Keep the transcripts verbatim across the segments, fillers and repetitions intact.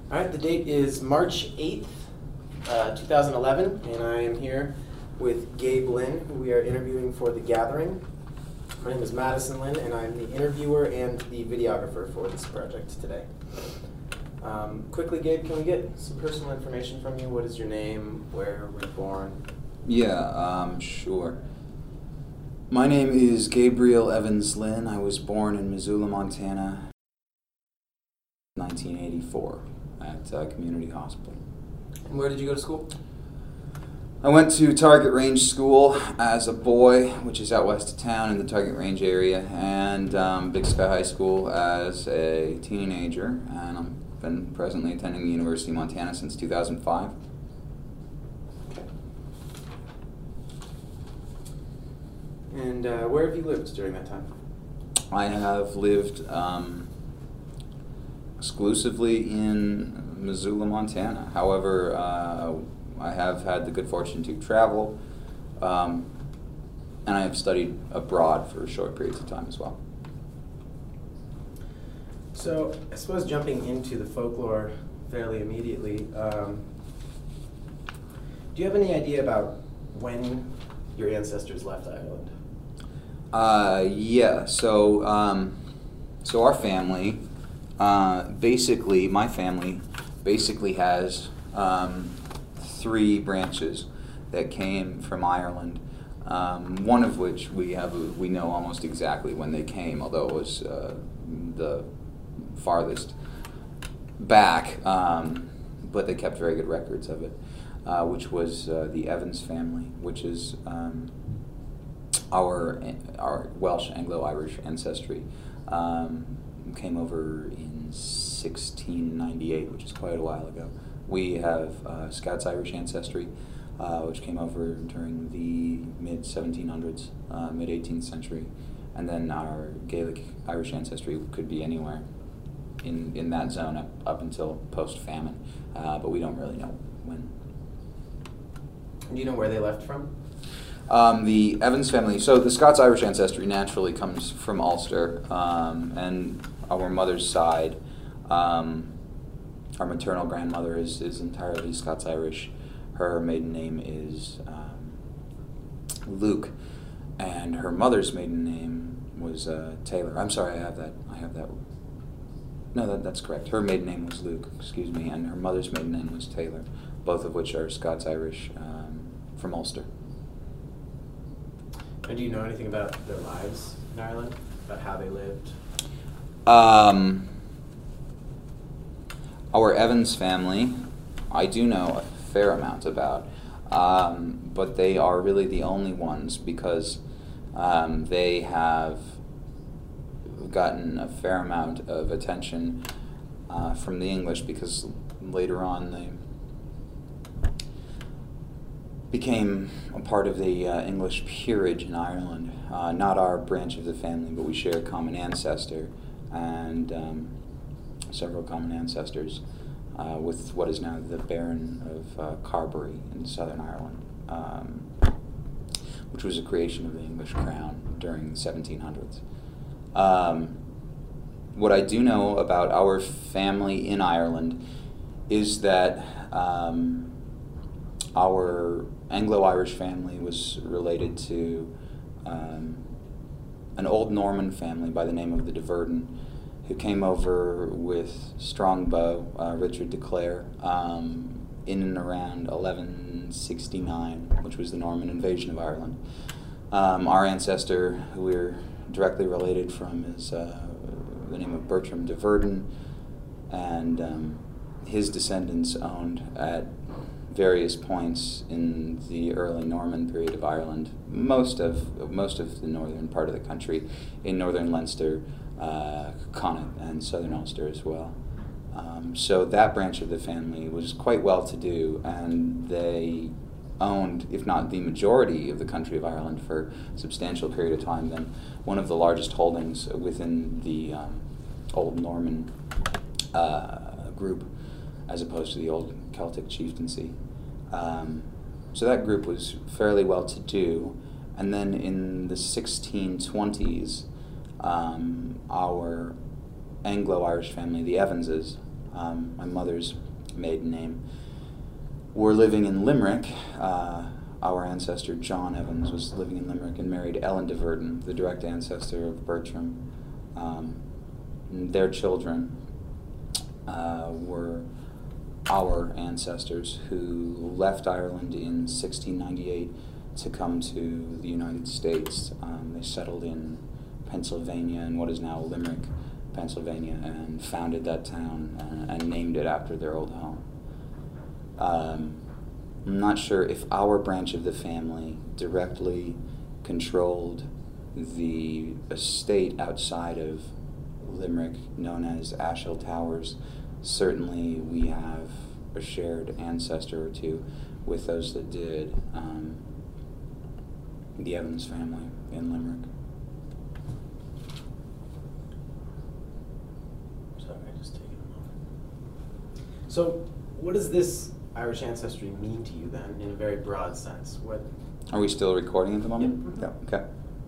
All right, the date is March eighth, uh, two thousand eleven, and I am here with Gabe Lynn, who we are interviewing for The Gathering. My name is Madison Lynn, and I'm the interviewer and the videographer for this project today. Um, quickly, Gabe, can we get some personal information from you? What is your name? Where were you born? Yeah, um, sure. My name is Gabriel Evans Lynn. I was born in Missoula, Montana, nineteen eighty-four, at uh, Community Hospital. And where did you go to school? I went to Target Range School as a boy, which is out west of town in the Target Range area, and um, Big Sky High School as a teenager, and I've been presently attending the University of Montana since two thousand five. Okay. And uh, where have you lived during that time? I have lived um, exclusively in Missoula, Montana. However, uh, I have had the good fortune to travel, um, and I have studied abroad for short periods of time as well. So, I suppose jumping into the folklore fairly immediately, um, do you have any idea about when your ancestors left Ireland? Uh, yeah, so, um, so our family, uh, basically, my family basically has um, three branches that came from Ireland. Um, one of which we have a, we know almost exactly when they came, although it was uh, the farthest back, um, but they kept very good records of it, uh, which was uh, the Evans family, which is um, our our Welsh Anglo-Irish ancestry. Um, came over in sixteen ninety-eight, which is quite a while ago. We have uh, Scots Irish ancestry, uh, which came over during the mid seventeen hundreds, uh, mid eighteenth century, and then our Gaelic Irish ancestry could be anywhere in, in that zone up, up until post-famine, uh, but we don't really know when. Do you know where they left from? Um, the Evans family, so the Scots Irish ancestry naturally comes from Ulster, um, and our mother's side, um, our maternal grandmother is, is entirely Scots Irish. Her maiden name is um, Luke, and her mother's maiden name was uh, Taylor. I'm sorry, I have that. I have that. No, that, that's correct. Her maiden name was Luke, excuse me, and her mother's maiden name was Taylor, both of which are Scots Irish um, from Ulster. And do you know anything about their lives in Ireland? About how they lived? Um, our Evans family, I do know a fair amount about, um, but they are really the only ones because um, they have gotten a fair amount of attention uh, from the English because later on they became a part of the uh, English peerage in Ireland. Uh, not our branch of the family, but we share a common ancestor and um, several common ancestors uh, with what is now the Baron of uh, Carbery in Southern Ireland, um, which was a creation of the English crown during the seventeen hundreds. Um, what I do know about our family in Ireland is that um, our Anglo-Irish family was related to um, an old Norman family by the name of the de Verdon, who came over with Strongbow, uh, Richard de Clare, um, in and around eleven sixty-nine, which was the Norman invasion of Ireland. Um, our ancestor, who we're directly related from, is uh, the name of Bertram de Verdon, and um, his descendants owned at various points in the early Norman period of Ireland, most of most of the northern part of the country, in northern Leinster, uh, Connaught, and southern Ulster as well. Um, so that branch of the family was quite well to do, and they owned, if not the majority of the country of Ireland for a substantial period of time, then one of the largest holdings within the um, old Norman uh, group, as opposed to the old Celtic chieftaincy. Um, so that group was fairly well to do, and then in the sixteen twenties, um, our Anglo-Irish family, the Evanses, um, my mother's maiden name, were living in Limerick. Uh, our ancestor John Evans was living in Limerick and married Ellen de Verdon, the direct ancestor of Bertram. Um, their children uh, were our ancestors who left Ireland in sixteen ninety-eight to come to the United States. Um, they settled in Pennsylvania, in what is now Limerick, Pennsylvania, and founded that town and, and named it after their old home. Um, I'm not sure if our branch of the family directly controlled the estate outside of Limerick known as Ashill Towers. Certainly we have a shared ancestor or two with those that did. Um, the Evans family in Limerick. Sorry, just taking a moment. So, what does this Irish ancestry mean to you then, in a very broad sense? What? Are we still recording at the moment? Yep. Yeah.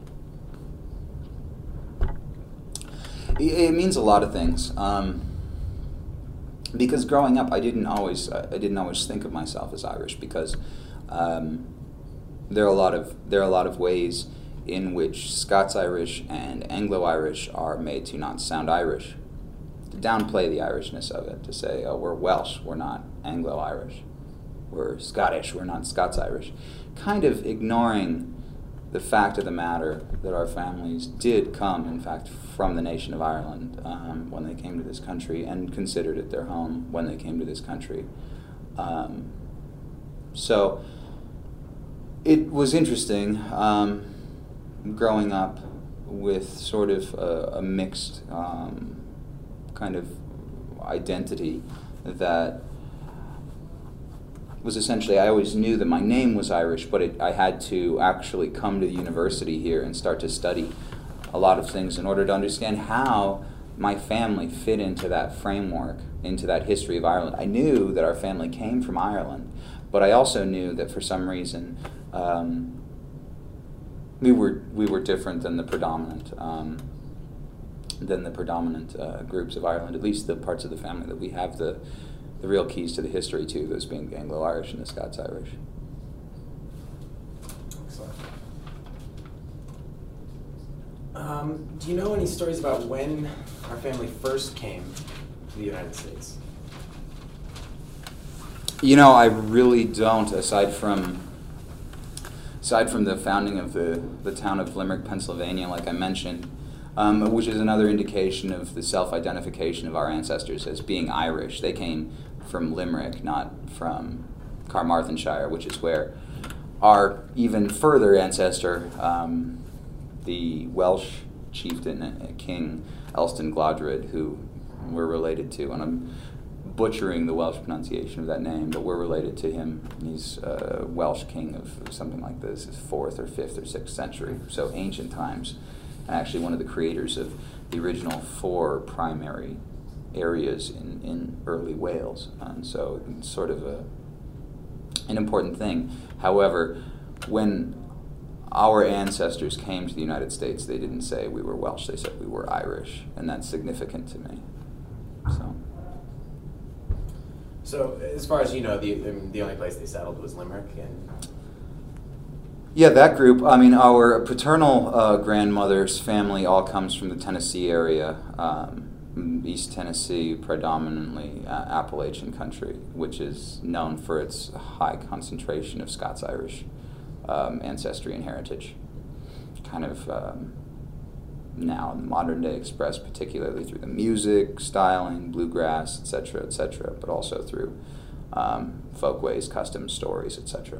Okay. It, it means a lot of things. Um, because growing up, I didn't always I didn't always think of myself as Irish because. Um, There are a lot of there are a lot of ways in which Scots-Irish and Anglo-Irish are made to not sound Irish, to downplay the Irishness of it, to say, oh, we're Welsh, we're not Anglo-Irish, we're Scottish, we're not Scots-Irish, kind of ignoring the fact of the matter that our families did come, in fact, from the nation of Ireland um, when they came to this country and considered it their home when they came to this country. Um, so. It was interesting um, growing up with sort of a, a mixed um, kind of identity that was essentially, I always knew that my name was Irish, but it, I had to actually come to the university here and start to study a lot of things in order to understand how my family fit into that framework, into that history of Ireland. I knew that our family came from Ireland, but I also knew that for some reason Um, we were we were different than the predominant um, than the predominant uh, groups of Ireland. At least the parts of the family that we have the the real keys to the history to, those being the Anglo-Irish and the Scots-Irish. Excellent. Um, do you know any stories about when our family first came to the United States? You know, I really don't. Aside from. Aside from the founding of the, the town of Limerick, Pennsylvania, like I mentioned, um, which is another indication of the self-identification of our ancestors as being Irish. They came from Limerick, not from Carmarthenshire, which is where our even further ancestor, um, the Welsh chieftain, uh, King Elston Glodred, who we're related to, and I'm butchering the Welsh pronunciation of that name, but we're related to him. He's a Welsh king of something like this, his fourth or fifth or sixth century, so ancient times, and actually one of the creators of the original four primary areas in, in early Wales, and so it's sort of a an important thing. However, when our ancestors came to the United States, they didn't say we were Welsh, they said we were Irish, and that's significant to me. So. So, as far as you know, the the only place they settled was Limerick, and yeah, that group. I mean, our paternal uh, grandmother's family all comes from the Tennessee area, um, East Tennessee, predominantly uh, Appalachian country, which is known for its high concentration of Scots-Irish um, ancestry and heritage. Kind of um, now in the modern day expressed particularly through the music, styling, bluegrass, et cetera, et cetera, but also through um, folkways, customs, stories, et cetera.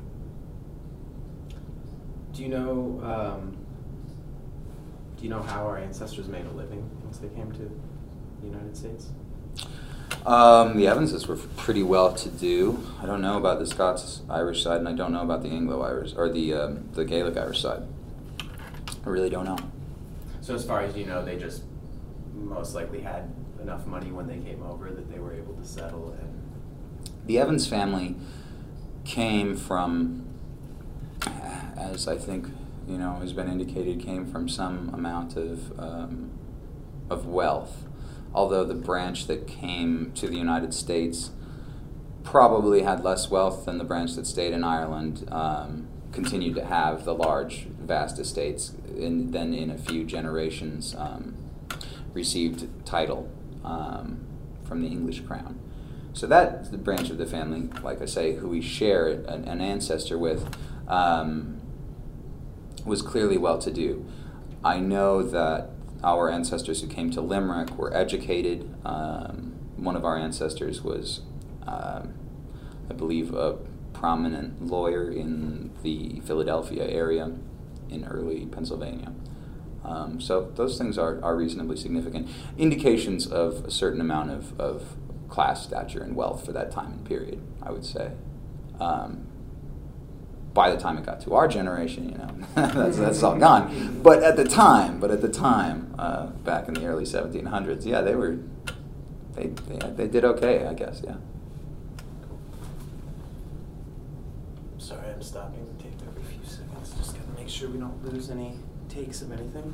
Do you know? Um, do you know how our ancestors made a living once they came to the United States? Um, the Evanses were pretty well to do. I don't know about the Scots-Irish side, and I don't know about the Anglo-Irish or the um, the Gaelic-Irish side. I really don't know. So as far as you know, they just most likely had enough money when they came over that they were able to settle. And the Evans family came from, as I think you know has been indicated, came from some amount of um, of wealth. although the branch that came to the United States probably had less wealth than the branch that stayed in Ireland, um, continued to have the large, vast estates, and then in a few generations um, received title um, from the English crown. So that's the branch of the family, like I say, who we share an, an ancestor with, um, was clearly well-to-do. I know that our ancestors who came to Limerick were educated. Um, one of our ancestors was, um, I believe, a prominent lawyer in the Philadelphia area in early Pennsylvania. Um, so those things are, are reasonably significant. Indications of a certain amount of, of class, stature, and wealth for that time and period, I would say. Um, by the time it got to our generation, you know, that's, that's all gone. But at the time, but at the time, uh, back in the early seventeen hundreds, yeah, they were, they, they, they did okay, I guess, yeah. Sorry, I'm stopping the tape every few seconds. Just gotta make sure we don't lose any takes of anything.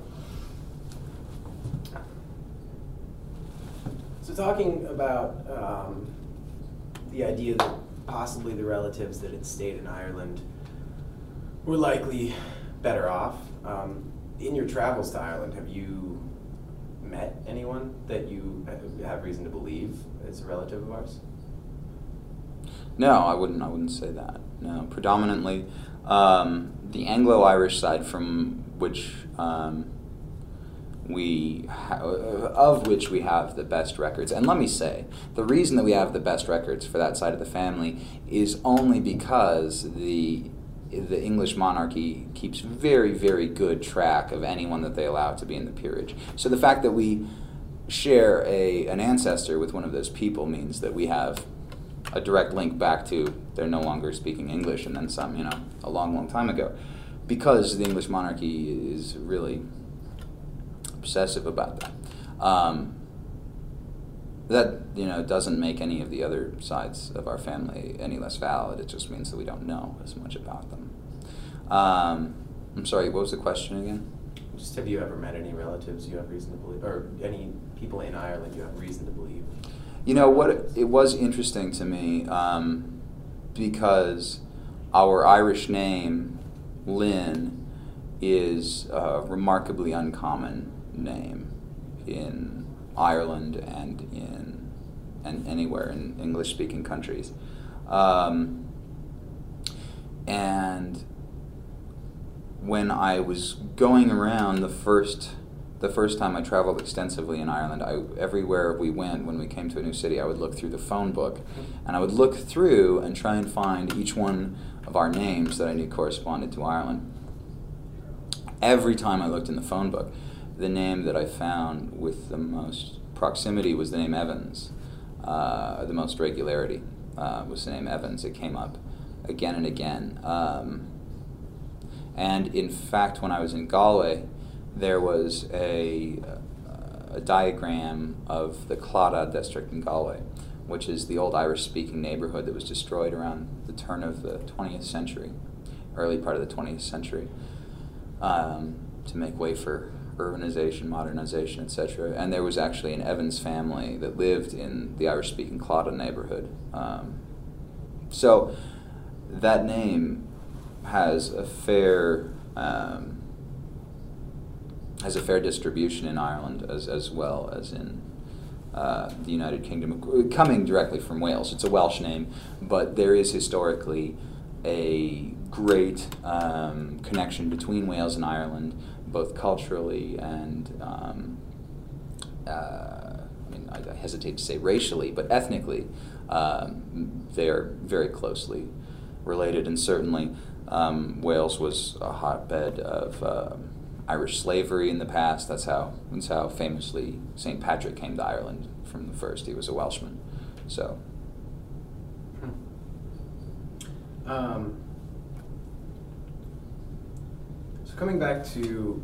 So talking about um, the idea that possibly the relatives that had stayed in Ireland were likely better off. Um, in your travels to Ireland, have you met anyone that you have reason to believe is a relative of ours? No, I wouldn't. I wouldn't say that. No, predominantly um, the Anglo-Irish side, from which um, we ha- of which we have the best records. And let me say, the reason that we have the best records for that side of the family is only because the the English monarchy keeps very, very good track of anyone that they allow to be in the peerage. So the fact that we share a an ancestor with one of those people means that we have a direct link back to they're no longer speaking English and then some, you know, a long, long time ago. Because the English monarchy is really obsessive about that. Um, that, you know, doesn't make any of the other sides of our family any less valid. It just means that we don't know as much about them. Um, I'm sorry, what was the question again? Just have you ever met any relatives you have reason to believe, or any people in Ireland you have reason to believe? You know, what it was interesting to me, um, because our Irish name, Lynn, is a remarkably uncommon name in Ireland and in and anywhere in English-speaking countries. Um, and when I was going around the first the first time I traveled extensively in Ireland, I, everywhere we went, when we came to a new city, I would look through the phone book, and I would look through and try and find each one of our names that I knew corresponded to Ireland. Every time I looked in the phone book, the name that I found with the most proximity was the name Evans. Uh, the most regularity uh, was the name Evans. It came up again and again. Um, and in fact, when I was in Galway, there was a, a diagram of the Claddagh district in Galway, which is the old Irish-speaking neighborhood that was destroyed around the turn of the twentieth century, early part of the twentieth century, um, to make way for urbanization, modernization, et cetera. And there was actually an Evans family that lived in the Irish-speaking Claddagh neighborhood. Um, so that name has a fair um, has a fair distribution in Ireland as as well as in uh, the United Kingdom, coming directly from Wales. It's a Welsh name, but there is historically a great um, connection between Wales and Ireland, both culturally and, um, uh, I mean, I, I hesitate to say racially, but ethnically, um, they are very closely related. And certainly um, Wales was a hotbed of uh, Irish slavery in the past. That's how that's how famously Saint Patrick came to Ireland from the first. He was a Welshman. So. Um, so coming back to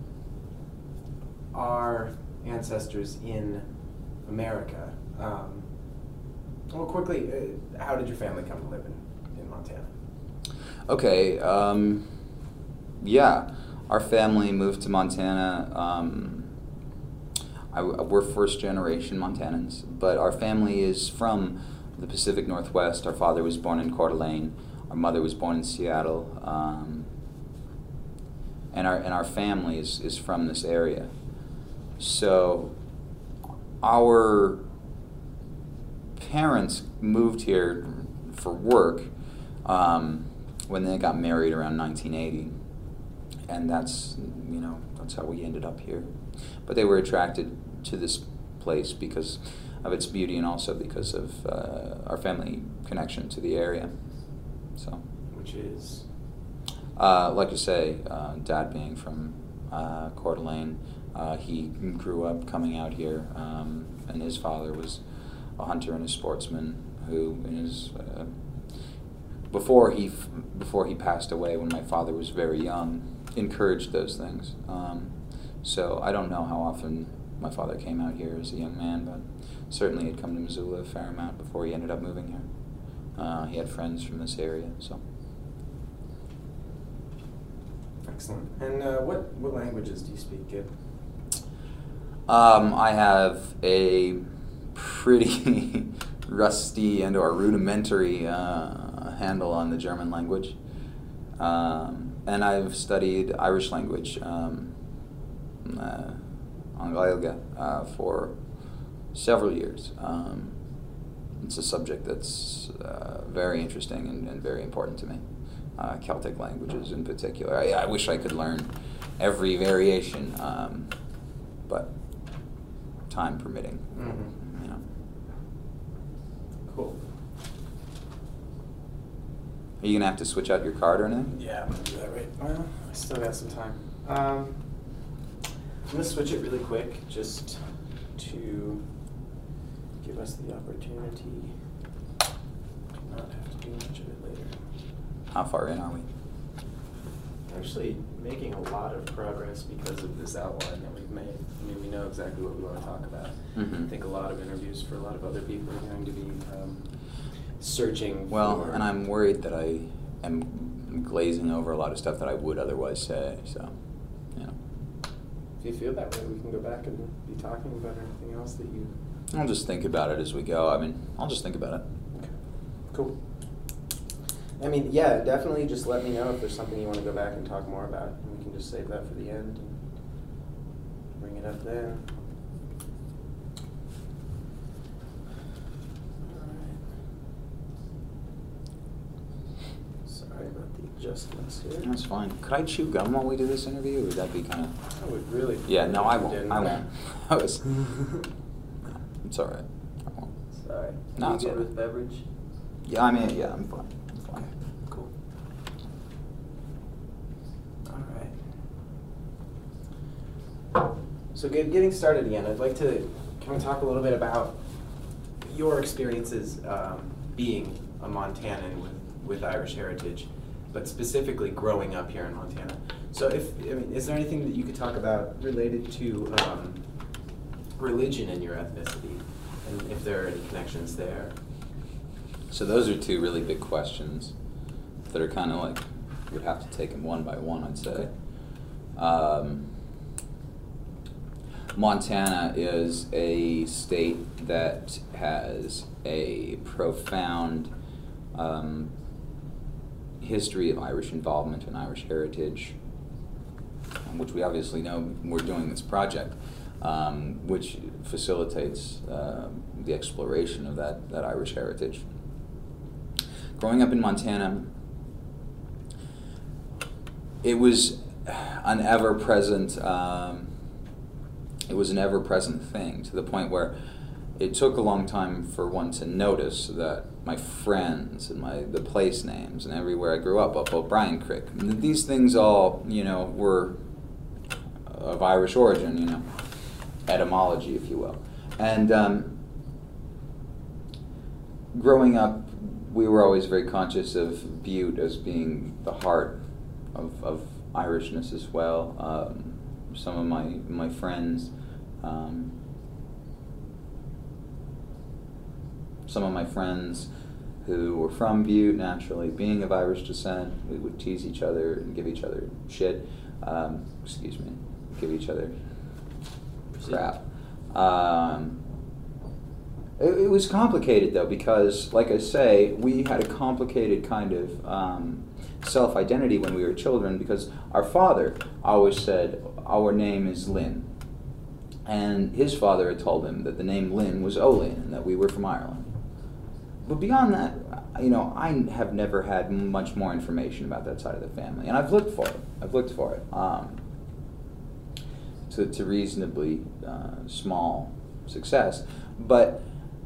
our ancestors in America, um, well, quickly, uh, how did your family come to live in, in Montana? Okay, um, yeah. Our family moved to Montana. Um, I, we're first generation Montanans, but our family is from the Pacific Northwest. Our father was born in Coeur d'Alene. Our mother was born in Seattle. Um, and our and our family is, is from this area. So our parents moved here for work um, when they got married around nineteen eighty, and that's you know that's how we ended up here. But they were attracted to this place because of its beauty and also because of uh, our family connection to the area. So, which is, uh, like you say, uh, Dad being from uh, Coeur d'Alene, uh, he grew up coming out here, um, and his father was a hunter and a sportsman who, in his uh, before he f before he passed away, when my father was very young, encouraged those things. Um, so I don't know how often my father came out here as a young man, but certainly he'd come to Missoula a fair amount before he ended up moving here. Uh, he had friends from this area, so. Excellent. And uh, what, what languages do you speak, Gib? Um, I have a pretty rusty and or rudimentary uh, handle on the German language. Um, and I've studied Irish language, um, uh, an Gaeilge, uh, for several years. Um, it's a subject that's uh, very interesting and, and very important to me. Uh, Celtic languages in particular. I, I wish I could learn every variation, um, but time permitting. Mm-hmm. You know. Cool. Are you gonna have to switch out your card or anything? Yeah, I'm gonna do that right. Well, I still got some time. Um, I'm gonna switch it really quick, just to give us the opportunity to not have to do much of it later. How far in are we? Actually, making a lot of progress because of this outline that we've made. I mean, we know exactly what we want to talk about. Mm-hmm. I think a lot of interviews for a lot of other people are going to be um, searching Well, for... and I'm worried that I am glazing over a lot of stuff that I would otherwise say, so, you know. If you feel that way, we can go back and be talking about anything else that you... I'll just think about it as we go. I mean, I'll just think about it. Okay, cool. I mean, yeah, definitely just let me know if there's something you want to go back and talk more about. And we can just save that for the end and bring it up then. Alright. Sorry about the adjustments here. That's fine. Could I chew gum while we do this interview, or would that be kind of... I would really... Yeah, no, I won't. didn't. I won't. I was... No, it's all right. I won't. Sorry. No, you it's good all right. with beverage? Yeah, I mean, yeah, I'm fine. I'm fine. Cool. All right. So get, getting started again, I'd like to kind of talk a little bit about your experiences um, being a Montanan with, with Irish heritage, but specifically growing up here in Montana. So if, I mean, is there anything that you could talk about related to um, religion in your ethnicity, and if there are any connections there? So those are two really big questions that are kind of like, we'd have to take them one by one, I'd say. Okay. Um, Montana is a state that has a profound um, history of Irish involvement and Irish heritage, which we obviously know we're doing this project, um, which facilitates uh, the exploration of that, that Irish heritage. Growing up in Montana, it was an ever-present, um, it was an ever-present thing, to the point where it took a long time for one to notice that my friends and my the place names and everywhere I grew up, up O'Brien Creek, these things all, you know, were of Irish origin, you know, etymology, if you will. And um, growing up, we were always very conscious of Butte as being the heart of, of Irishness as well. Um, some of my, my friends, um, some of my friends who were from Butte, naturally, being of Irish descent, we would tease each other and give each other shit. Um, excuse me, give each other crap. Um, it, it was complicated though, because, like I say, we had a complicated kind of um, self-identity when we were children, because our father always said, our name is Lynn. And his father had told him that the name Lynn was Olin and that we were from Ireland. But beyond that, you know, I have never had much more information about that side of the family. And I've looked for it. I've looked for it um, to, to reasonably uh, small success. But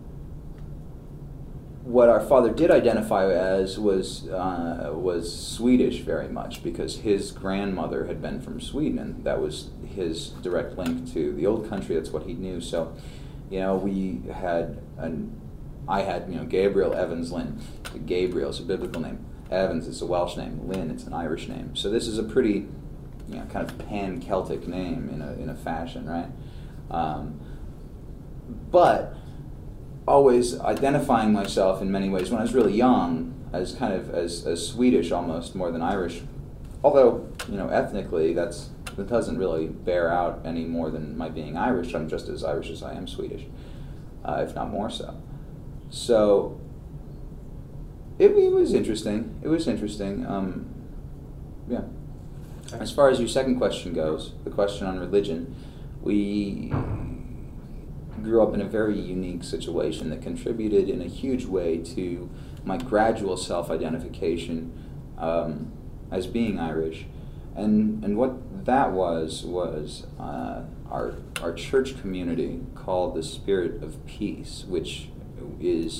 what our father did identify as was uh, was Swedish very much, because his grandmother had been from Sweden, and that was his direct link to the old country. That's what he knew. So, you know, we had an I had, you know, Gabriel Evans Lynn. Gabriel is a biblical name. Evans is a Welsh name. Lynn, it's an Irish name. So this is a pretty, you know, kind of pan-Celtic name in a in a fashion, right? Um, but always identifying myself in many ways when I was really young as kind of as, as Swedish almost more than Irish. Although, you know, ethnically that's that doesn't really bear out any more than my being Irish. I'm just as Irish as I am Swedish, uh, if not more so. So it, it was interesting. It was interesting. Um, yeah. As far as your second question goes, the question on religion, we grew up in a very unique situation that contributed in a huge way to my gradual self-identification um, as being Irish. And and what that was was uh, our our church community called the Spirit of Peace, which is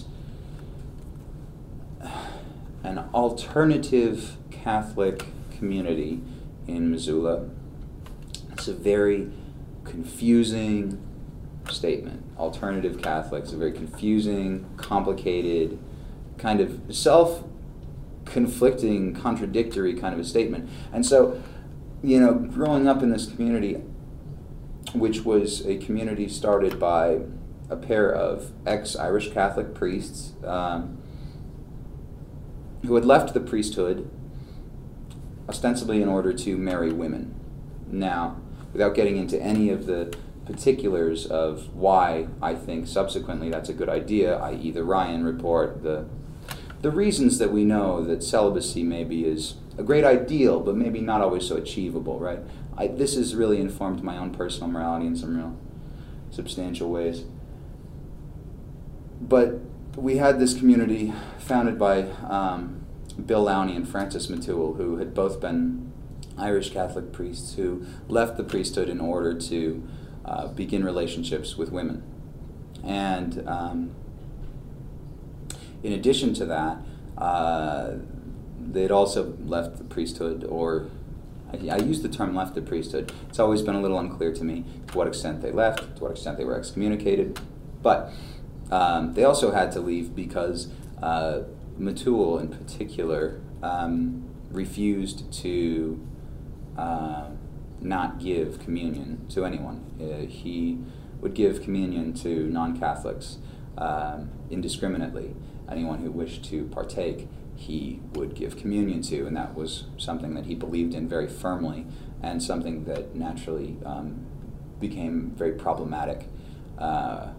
an alternative Catholic community in Missoula. It's a very confusing statement. Alternative Catholics, a very confusing, complicated, kind of self-conflicting, contradictory kind of a statement. And so, you know, growing up in this community, which was a community started by a pair of ex-Irish Catholic priests um, who had left the priesthood ostensibly in order to marry women. Now, without getting into any of the particulars of why I think subsequently that's a good idea, that is the Ryan Report, the the reasons that we know that celibacy maybe is a great ideal, but maybe not always so achievable, right? I, this has really informed my own personal morality in some real substantial ways. But we had this community founded by um, Bill Lowney and Francis Matul, who had both been Irish Catholic priests who left the priesthood in order to uh, begin relationships with women. And um, in addition to that, uh, they'd also left the priesthood, or I, I use the term left the priesthood. It's always been a little unclear to me to what extent they left, to what extent they were excommunicated. But um, they also had to leave because uh, Matul in particular um, refused to uh, not give communion to anyone. Uh, he would give communion to non-Catholics um, indiscriminately. Anyone who wished to partake, he would give communion to, and that was something that he believed in very firmly, and something that naturally um, became very problematic uh,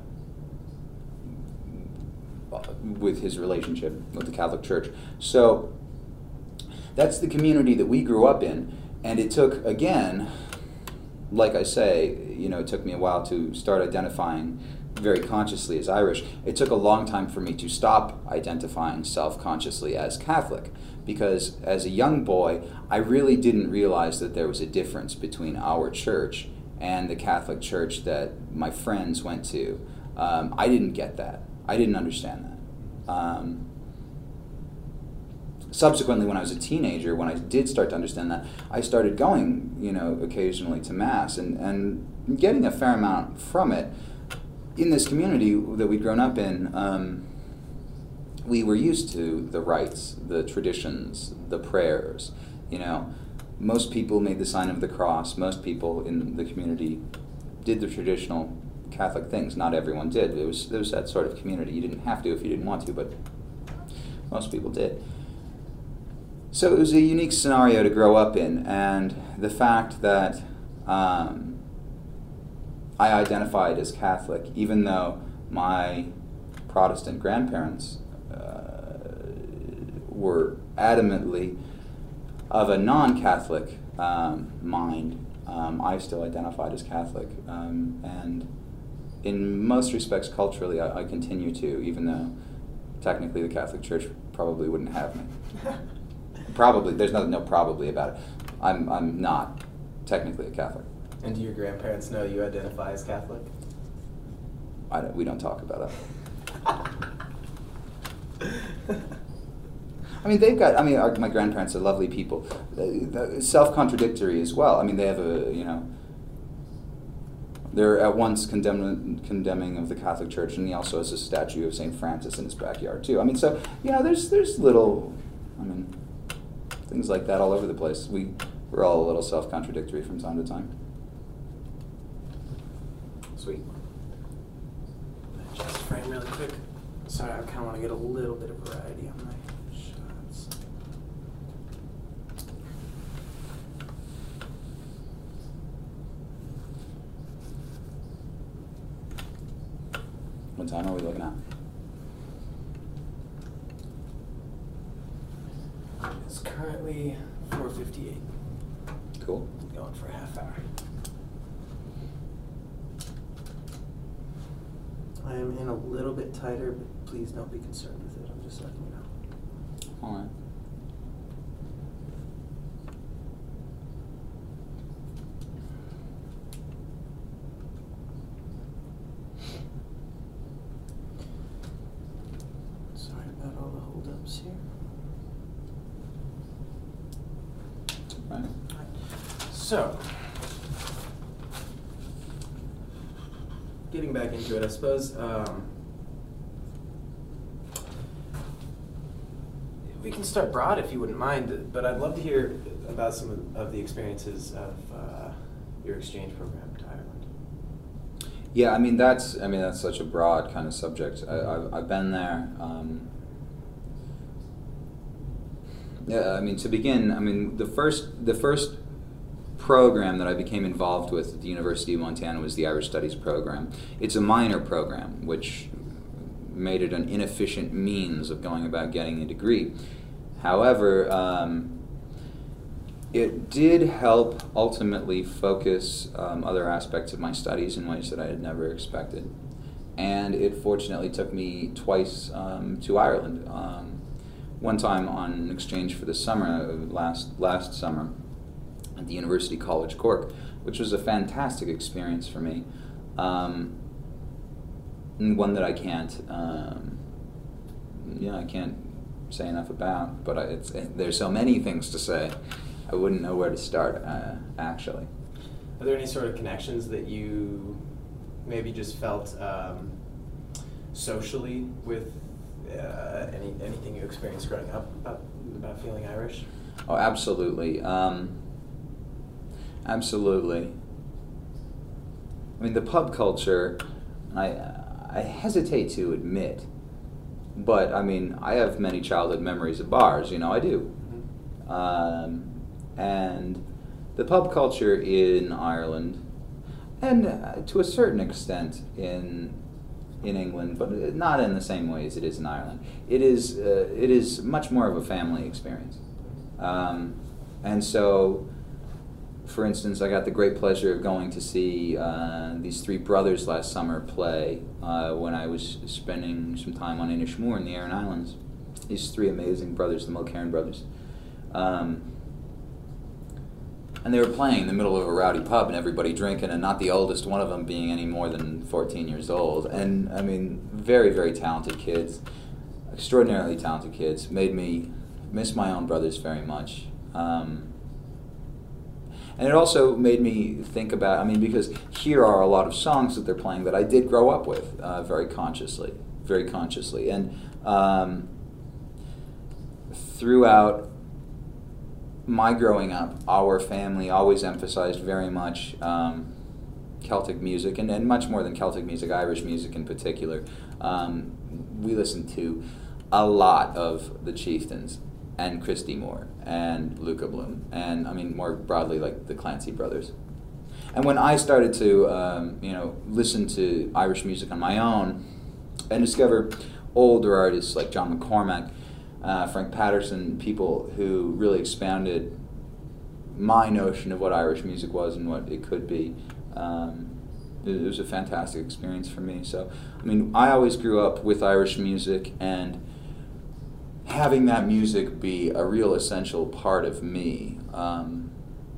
with his relationship with the Catholic Church. So that's the community that we grew up in, and it took, again, like I say, you know, it took me a while to start identifying very consciously as Irish. It took a long time for me to stop identifying self-consciously as Catholic, because as a young boy, I really didn't realize that there was a difference between our church and the Catholic church that my friends went to. Um, I didn't get that. I didn't understand that. Um, subsequently, when I was a teenager, when I did start to understand that, I started going, you know, occasionally to Mass and, and getting a fair amount from it. In this community that we'd grown up in, um, we were used to the rites, the traditions, the prayers. You know, most people made the sign of the cross. Most people in the community did the traditional Catholic things. Not everyone did. It was, it was that sort of community. You didn't have to if you didn't want to, but most people did. So it was a unique scenario to grow up in, and the fact that um, I identified as Catholic, even though my Protestant grandparents uh, were adamantly of a non-Catholic um, mind. Um, I still identified as Catholic, um, and in most respects culturally I, I continue to, even though technically the Catholic Church probably wouldn't have me. Probably, there's no, no probably about it. I'm, I'm not technically a Catholic. And do your grandparents know you identify as Catholic? I don't, we don't talk about it. I mean, they've got, I mean, our, my grandparents are lovely people. Uh, self-contradictory as well. I mean, they have a, you know, they're at once condemn, condemning of the Catholic Church, and he also has a statue of Saint Francis in his backyard, too. I mean, so, you know, there's, there's little, I mean, things like that all over the place. We, we're all a little self-contradictory from time to time. Sweet. Just frame really quick. Sorry, I kind of want to get a little bit of variety on my shots. What time are we looking at? It's currently four fifty-eight. Cool. Going for a half hour. I am in a little bit tighter, but please don't be concerned with it. I'm just letting you know. All right. Sorry about all the holdups here. All right. So, getting back into it, I suppose um, we can start broad if you wouldn't mind, but I'd love to hear about some of, of the experiences of uh, your exchange program to Ireland. Yeah, I mean that's I mean that's such a broad kind of subject. I, I've I've been there. Um, yeah, I mean to begin, I mean the first the first program that I became involved with at the University of Montana was the Irish Studies program. It's a minor program, which made it an inefficient means of going about getting a degree. However, um, it did help ultimately focus um, other aspects of my studies in ways that I had never expected. And it fortunately took me twice um, to Ireland. Um, one time on an exchange for the summer, last, last summer, at the University College Cork, which was a fantastic experience for me. Um, and one that I can't, um, yeah, I can't say enough about, but I, it's, it, there's so many things to say, I wouldn't know where to start, uh, actually. Are there any sort of connections that you maybe just felt um, socially with uh, any anything you experienced growing up about, about feeling Irish? Oh, absolutely. Um, absolutely. I mean, the pub culture, I, I hesitate to admit, but I mean, I have many childhood memories of bars, you know, I do. Mm-hmm. Um, and the pub culture in Ireland, and uh, to a certain extent in in England, but not in the same way as it is in Ireland, it is uh, it is much more of a family experience. Um, and so, for instance, I got the great pleasure of going to see uh, these three brothers last summer play uh, when I was spending some time on Inishmore in the Aran Islands. These three amazing brothers, the Mulcairn brothers. Um, and they were playing in the middle of a rowdy pub and everybody drinking, and not the oldest one of them being any more than fourteen years old. And, I mean, very, very talented kids, extraordinarily talented kids. Made me miss my own brothers very much. Um, And it also made me think about, I mean, because here are a lot of songs that they're playing that I did grow up with uh, very consciously, very consciously. And um, throughout my growing up, our family always emphasized very much um, Celtic music, and, and much more than Celtic music, Irish music in particular. Um, we listened to a lot of the Chieftains and Christy Moore and Luca Bloom, and I mean more broadly like the Clancy brothers. And when I started to, um, you know, listen to Irish music on my own and discover older artists like John McCormack, uh, Frank Patterson, people who really expanded my notion of what Irish music was and what it could be, um, it, it was a fantastic experience for me. So, I mean, I always grew up with Irish music, and having that music be a real essential part of me, um,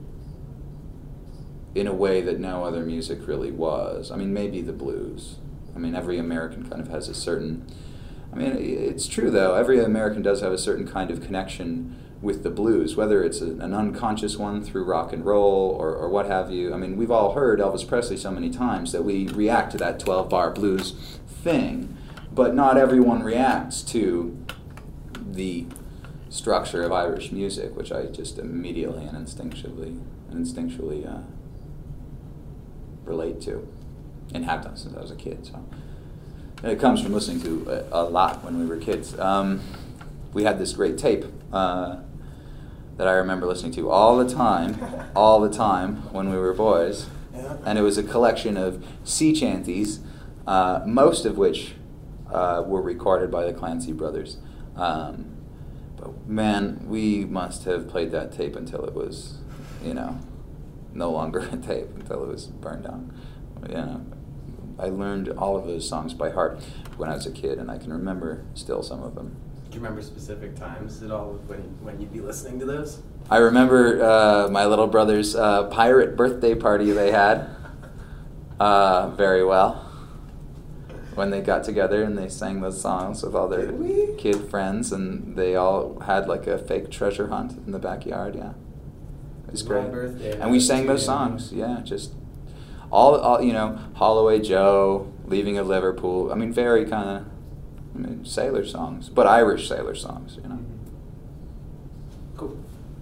in a way that no other music really was. I mean, maybe the blues. I mean, every American kind of has a certain, I mean, it's true though, every American does have a certain kind of connection with the blues, whether it's a, an unconscious one through rock and roll or, or what have you. I mean, we've all heard Elvis Presley so many times that we react to that twelve bar blues thing, but not everyone reacts to the structure of Irish music, which I just immediately and instinctively and instinctually uh, relate to, and have done since I was a kid. So and it comes from listening to a, a lot when we were kids. Um, we had this great tape uh, that I remember listening to all the time, all the time when we were boys, Yeah. and it was a collection of sea chanties, uh, most of which uh, were recorded by the Clancy brothers. Um, but man, we must have played that tape until it was, you know, no longer a tape, until it was burned down. You know, I learned all of those songs by heart when I was a kid, and I can remember still some of them. Do you remember specific times at all when, when you'd be listening to those? I remember uh, my little brother's uh, pirate birthday party they had uh, very well. When they got together and they sang those songs with all their Did we? kid friends, and they all had like a fake treasure hunt in the backyard. Yeah, it was My great. birthday, And we uh, sang those yeah. songs. Yeah, just all, all you know, Holloway Joe, Leaving of Liverpool. I mean, very kind of, I mean, sailor songs, but Irish sailor songs. You know. Cool.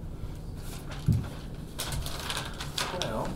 Well,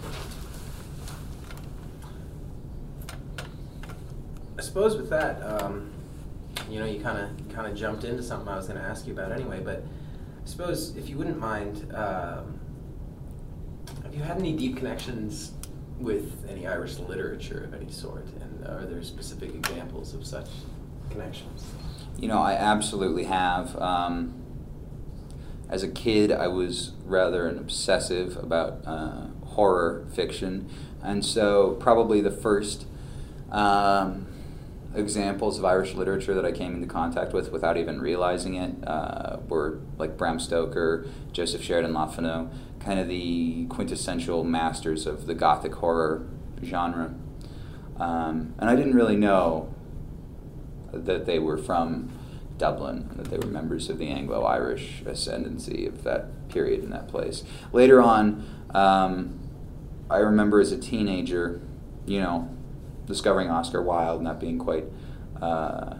I suppose with that, um, you know, you kind of kind of jumped into something I was going to ask you about anyway. But I suppose if you wouldn't mind, um, have you had any deep connections with any Irish literature of any sort, and are there specific examples of such connections? You know, I absolutely have. Um, as a kid, I was rather an obsessive about uh, horror fiction, and so probably the first um, examples of Irish literature that I came into contact with without even realizing it uh, were like Bram Stoker, Joseph Sheridan Le Fanu, kind of the quintessential masters of the Gothic horror genre. Um, and I didn't really know that they were from Dublin, and that they were members of the Anglo-Irish ascendancy of that period in that place. Later on, um, I remember as a teenager, you know, discovering Oscar Wilde and that being quite uh,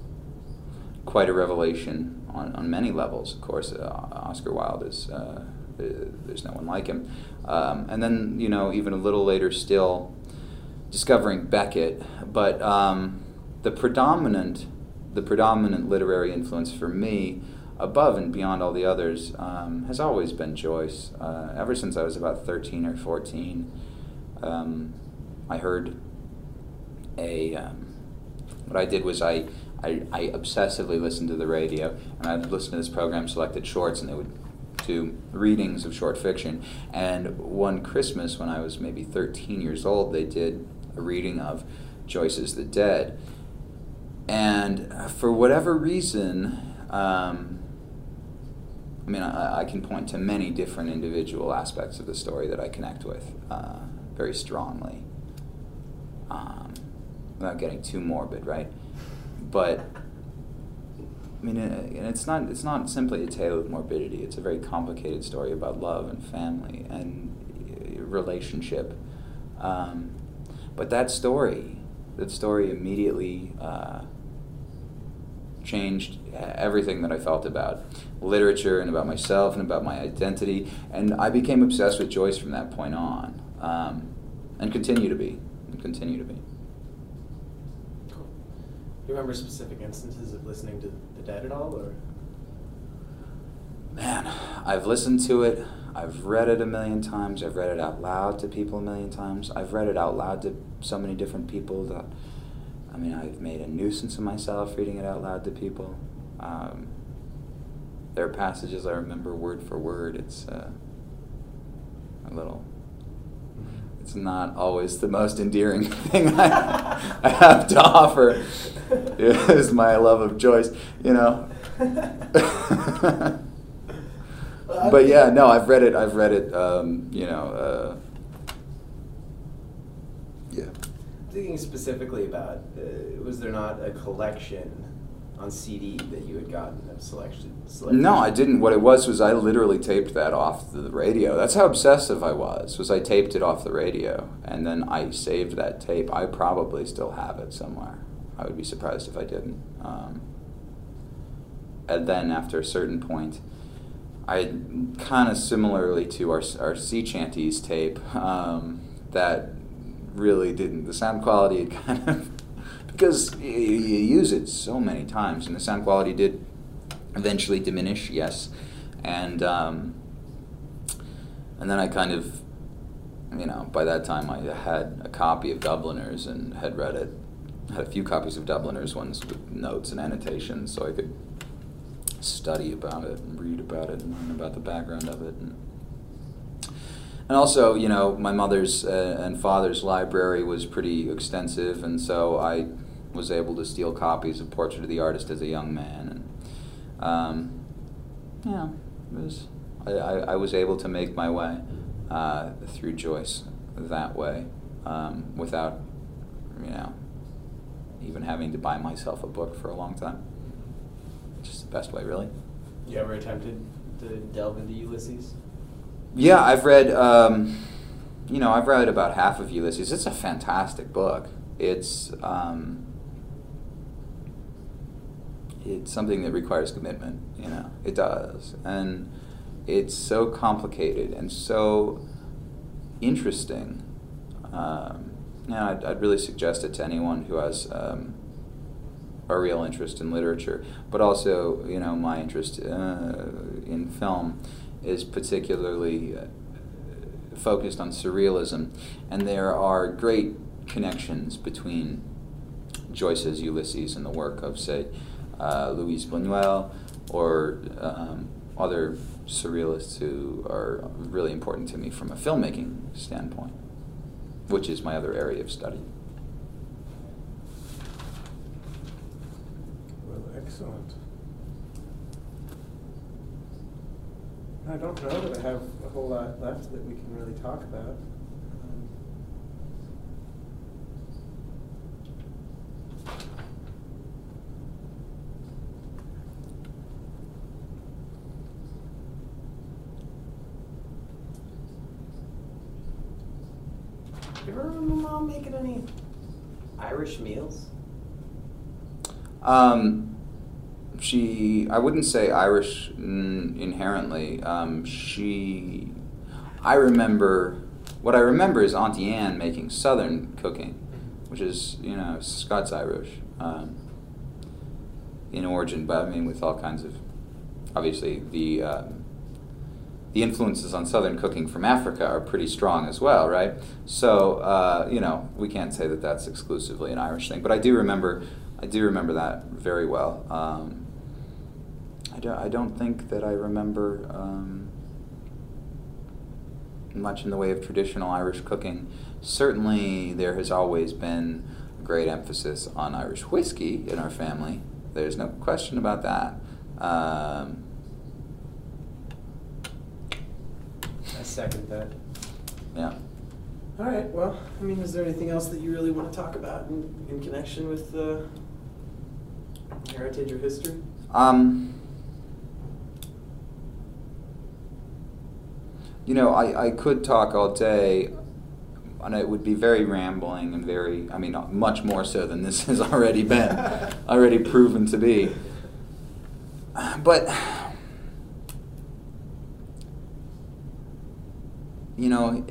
quite a revelation on, on many levels. Of course, uh, Oscar Wilde is, uh, there's no one like him. Um, and then, you know, even a little later still, discovering Beckett. But um, the predominant the predominant literary influence for me, above and beyond all the others, um, has always been Joyce. Uh, ever since I was about thirteen or fourteen, um, I heard a, um, what I did was I, I, I obsessively listened to the radio, and I'd listen to this program, Selected Shorts, and they would do readings of short fiction. And one Christmas, when I was maybe thirteen years old, they did a reading of Joyce's The Dead. And for whatever reason, um, I mean, I, I can point to many different individual aspects of the story that I connect with uh, very strongly, um, without getting too morbid, right? But I mean, and it's not it's not simply a tale of morbidity. It's a very complicated story about love and family and relationship. Um, but that story, that story immediately uh, changed everything that I felt about literature and about myself and about my identity. And I became obsessed with Joyce from that point on, um, and continue to be, and continue to be. Cool. Do you remember specific instances of listening to The Dead at all, or? Man, I've listened to it I've read it a million times. I've read it out loud to people a million times. I've read it out loud to so many different people that, I mean, I've made a nuisance of myself reading it out loud to people. Um, there are passages I remember word for word. It's uh, a little, it's not always the most endearing thing I, I have to offer, is my love of Joyce, you know. But yeah, no, I've read it, I've read it, um, you know, uh, yeah. Thinking specifically about, uh, was there not a collection on C D that you had gotten of selection? selection? No, I didn't. What it was was I literally taped that off the radio. That's how obsessive I was, was I taped it off the radio, and then I saved that tape. I probably still have it somewhere. I would be surprised if I didn't. Um, and then after a certain point, I kind of similarly to our, our Sea Chanties tape, um, that really didn't, the sound quality had kind of, because you, you use it so many times, and the sound quality did eventually diminish, yes, and um, and then I kind of, you know, by that time I had a copy of Dubliners and had read it, had a few copies of Dubliners, ones with notes and annotations, so I could study about it and read about it and learn about the background of it. And, and also, you know, my mother's uh, and father's library was pretty extensive, and so I was able to steal copies of Portrait of the Artist as a young man. And um, yeah, it was, I, I, I was able to make my way uh, through Joyce that way, um, without, you know, even having to buy myself a book for a long time. Just the best way, really. You ever attempted to delve into Ulysses? Yeah, I've read, um, you know, I've read about half of Ulysses. It's a fantastic book. It's, um, it's something that requires commitment, you know, it does. And it's so complicated and so interesting. Um, you know, I'd, I'd really suggest it to anyone who has um, a real interest in literature, but also, you know, my interest uh, in film is particularly uh, focused on surrealism, and there are great connections between Joyce's Ulysses and the work of, say, uh, Louise Buñuel or um, other surrealists who are really important to me from a filmmaking standpoint, which is my other area of study. Excellent. I don't know that I have a whole lot left that we can really talk about. Um, You ever remember Mom making any Irish meals? Um, she, I wouldn't say Irish mm, inherently. Um, she, I remember, what I remember is Auntie Anne making Southern cooking, which is, you know, Scots-Irish um, in origin, but I mean with all kinds of, obviously the, uh, the influences on Southern cooking from Africa are pretty strong as well, right? So, uh, you know, we can't say that that's exclusively an Irish thing, but I do remember I do remember that very well. Um, I, do, I don't think that I remember um, much in the way of traditional Irish cooking. Certainly there has always been a great emphasis on Irish whiskey in our family. There's no question about that. Um, I second that. yeah. All right, well, I mean, is there anything else that you really want to talk about in, in connection with uh, heritage or history? Um, you know, I, I could talk all day, and it would be very rambling and very, I mean, much more so than this has already been, already proven to be. But, you know,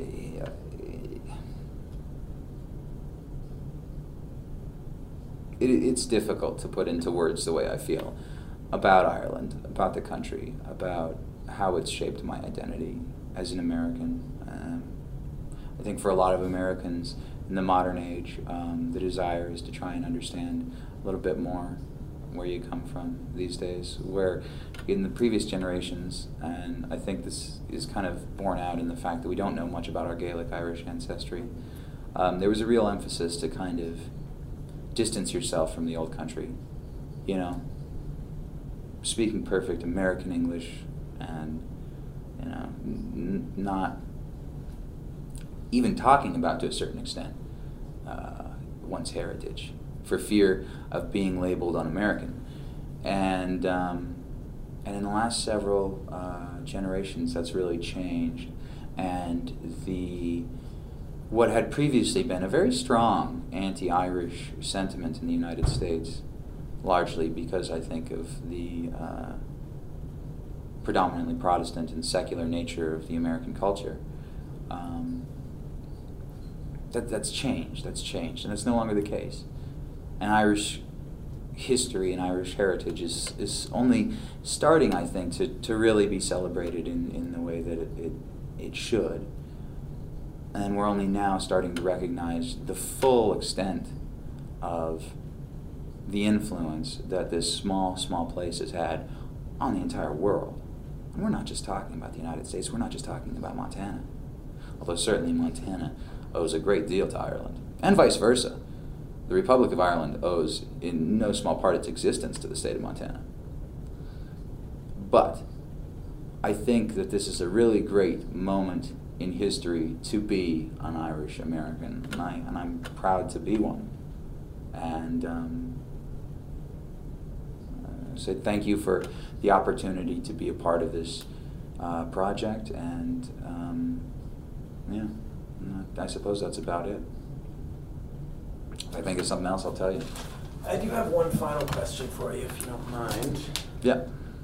It, it's difficult to put into words the way I feel about Ireland, about the country, about how it's shaped my identity. as an American. Um, I think for a lot of Americans in the modern age, um, the desire is to try and understand a little bit more where you come from these days, where in the previous generations, and I think this is kind of borne out in the fact that we don't know much about our Gaelic Irish ancestry, um, there was a real emphasis to kind of distance yourself from the old country, you know, speaking perfect American English and, you know, n not even talking about, to a certain extent, uh, one's heritage, for fear of being labeled un-American. And, um, and in the last several uh, generations, that's really changed. And the, what had previously been a very strong anti-Irish sentiment in the United States, largely because I think of the uh, predominantly Protestant and secular nature of the American culture, um, that, that's changed, that's changed, and that's no longer the case. And Irish history and Irish heritage is, is only starting, I think, to, to really be celebrated in, in the way that it, it, it should. And we're only now starting to recognize the full extent of the influence that this small, small place has had on the entire world. And we're not just talking about the United States, we're not just talking about Montana. Although certainly Montana owes a great deal to Ireland, and vice versa. The Republic of Ireland owes in no small part its existence to the state of Montana. But I think that this is a really great moment in history to be an Irish American, and, I, and I'm proud to be one. And um, uh, so thank you for the opportunity to be a part of this uh, project, and um, yeah, I suppose that's about it. If I think of something else, I'll tell you. I do have one final question for you, if you don't mind. Yeah.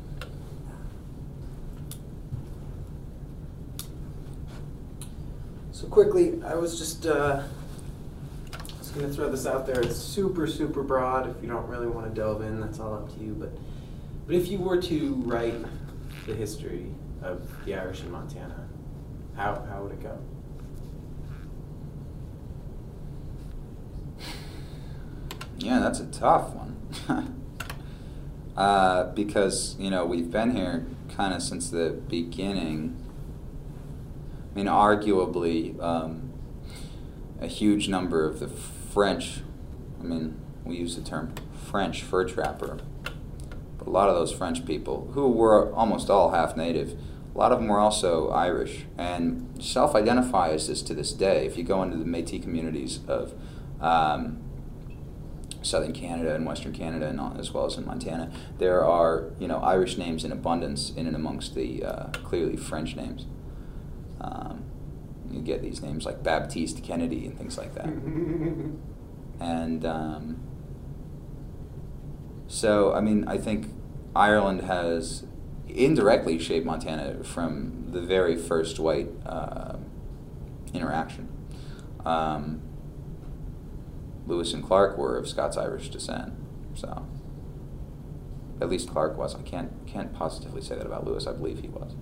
So quickly, I was just, uh, I was going to throw this out there. It's super, super broad. If you don't really want to delve in, that's all up to you. But, but if you were to write the history of the Irish in Montana, how, how would it go? Yeah, that's a tough one. uh, because, you know, we've been here kind of since the beginning. I mean, arguably, um, a huge number of the French, I mean, we use the term French fur trapper, but a lot of those French people, who were almost all half native, a lot of them were also Irish, and self-identify as this to this day. If you go into the Métis communities of um, southern Canada and western Canada, and as well as in Montana, there are, you know, Irish names in abundance in and amongst the uh, clearly French names. Um, you get these names like Baptiste Kennedy and things like that. And um, so, I mean, I think Ireland has indirectly shaped Montana from the very first white uh, interaction. Um, Lewis and Clark were of Scots-Irish descent, so at least Clark was. I can't can't positively say that about Lewis. I believe he was.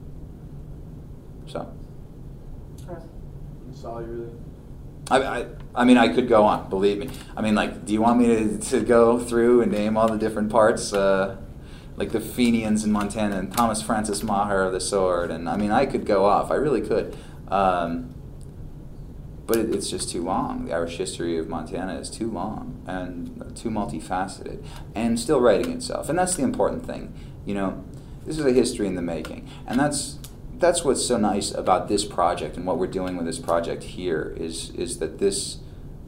So. That's all you really. I, I I mean, I could go on. Believe me. I mean, like, do you want me to to go through and name all the different parts, uh, like the Fenians in Montana and Thomas Francis Maher of the Sword? And I mean, I could go off. I really could. Um, But it, it's just too long. The Irish history of Montana is too long and too multifaceted, and still writing itself. And that's the important thing. You know, this is a history in the making, and that's that's what's so nice about this project and what we're doing with this project here is is that this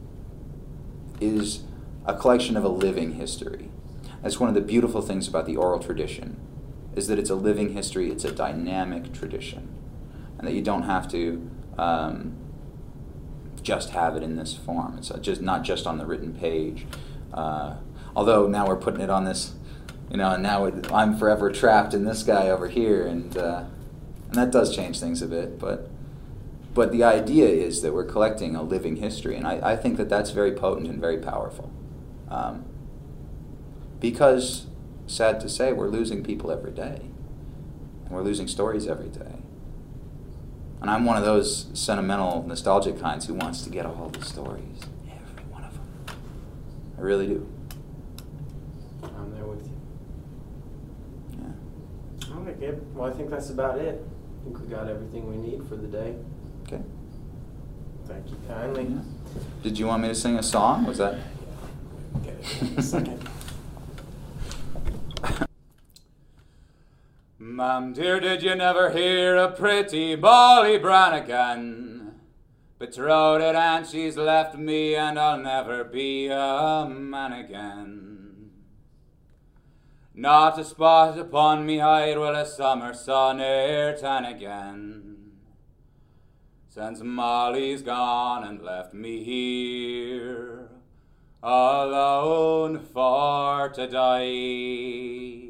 is a collection of a living history. That's one of the beautiful things about the oral tradition, is that it's a living history. It's a dynamic tradition, and that you don't have to. Um, just have it in this form. It's just not just on the written page. Uh, although now we're putting it on this, you know, and now it, I'm forever trapped in this guy over here, and uh, and that does change things a bit. But but the idea is that we're collecting a living history, and I, I think that that's very potent and very powerful. Um, because, sad to say, we're losing people every day, and we're losing stories every day. And I'm one of those sentimental, nostalgic kinds who wants to get all the stories, every one of them. I really do. I'm there with you. Yeah. All right, Gabe. Well, I think that's about it. I think we got everything we need for the day. Okay. Thank you kindly. Yeah. Did you want me to sing a song? Was that? Get it in a second. Ma'am dear, did you never hear of pretty Molly Brannigan? Betrothed and she's left me, and I'll never be a man again. Not a spot upon me hide will a summer sun e'er tan again. Since Molly's gone and left me here, alone for to die.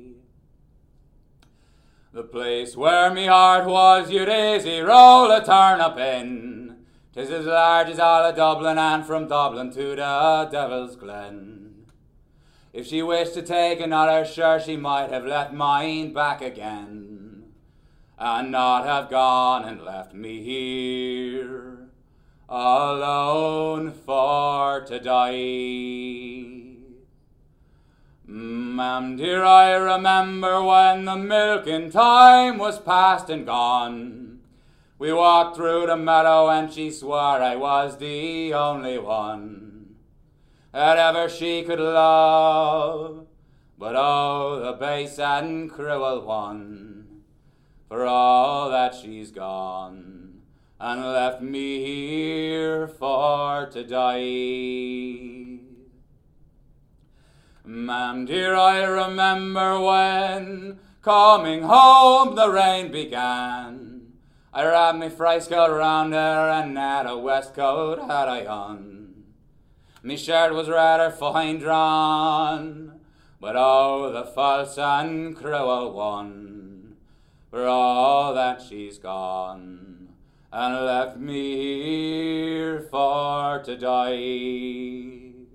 The place where me heart was, you'd easy roll a turnip in. 'Tis as large as all of Dublin, and from Dublin to the Devil's Glen. If she wished to take another, sure she might have let mine back again, and not have gone and left me here, alone for to die. Ma'am dear, I remember when the milking time was past and gone. We walked through the meadow and she swore I was the only one that ever she could love. But oh, the base and cruel one, for all that she's gone and left me here for to die. Ma'am dear, I remember when coming home the rain began. I wrapped me fricecoat round her, and not a waistcoat had I on. Me shirt was rather fine drawn, but oh, the false and cruel one, for all that she's gone and left me here for to die.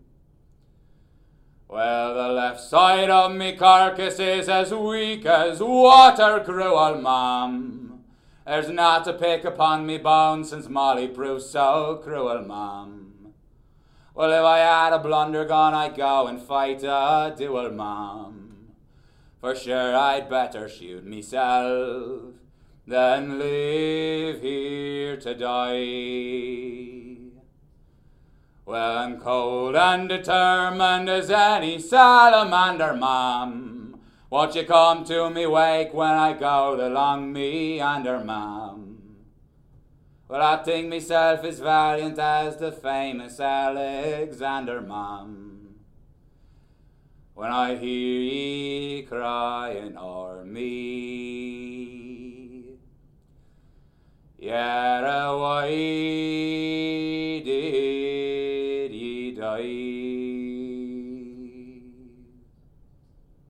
Well, the left side of me carcass is as weak as water, cruel ma'am. There's not to pick upon me bones since Molly proved so cruel, ma'am. Well, if I had a blunder gun, I'd go and fight a duel, ma'am. For sure I'd better shoot myself than live here to die. Well, I'm cold and determined as any salamander, ma'am. Won't you come to me wake when I go along meander, ma'am? Well, I think myself as valiant as the famous Alexander, ma'am. When I hear ye crying o'er me, yet away did ye die.